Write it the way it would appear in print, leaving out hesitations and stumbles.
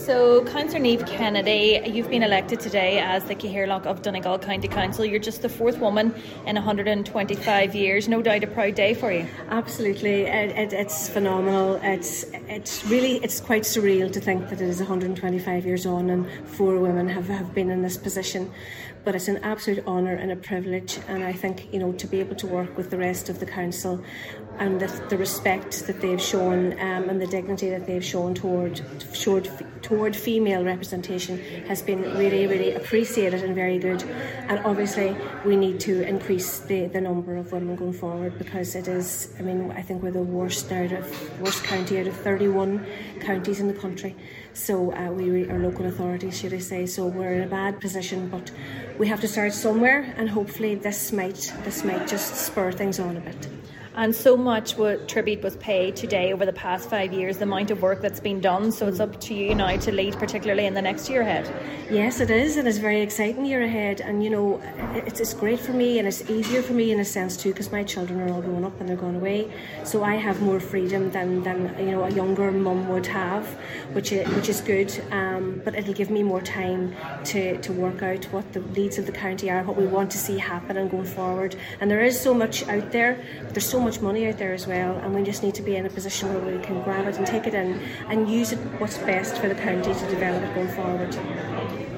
So, Councillor Niamh Kennedy, you've been elected today as the Cathaoirleach of Donegal County Council. You're just the fourth woman in 125 years. No doubt a proud day for you. Absolutely, it's phenomenal. It's quite surreal to think that it is 125 years on and 4 women have been in this position. But it's an absolute honour and a privilege, and I think, you know, to be able to work with the rest of the council and the respect that they've shown and the dignity that they've shown toward female representation has been really, really appreciated and very good. And obviously we need to increase the number of women going forward, because it is, I mean, I think we're the worst county out of 31 counties in the country. So we are local authorities, should I say. So we're in a bad position, but we have to start somewhere, and hopefully this might just spur things on a bit. And so much tribute was paid today over the past 5 years, the amount of work that's been done. So it's up to you now to lead, particularly in the next year ahead. Yes, it is. It is a very exciting year ahead. And, you know, it's great for me, and it's easier for me in a sense too, because my children are all grown up and they're going away. So I have more freedom than you know, a younger mum would have, which is good. But it'll give me more time to work out what the needs of the county are, what we want to see happen and going forward. And there is so much out there, but there's so much money out there as well, and we just need to be in a position where we can grab it and take it in and use it what's best for the county to develop it going forward.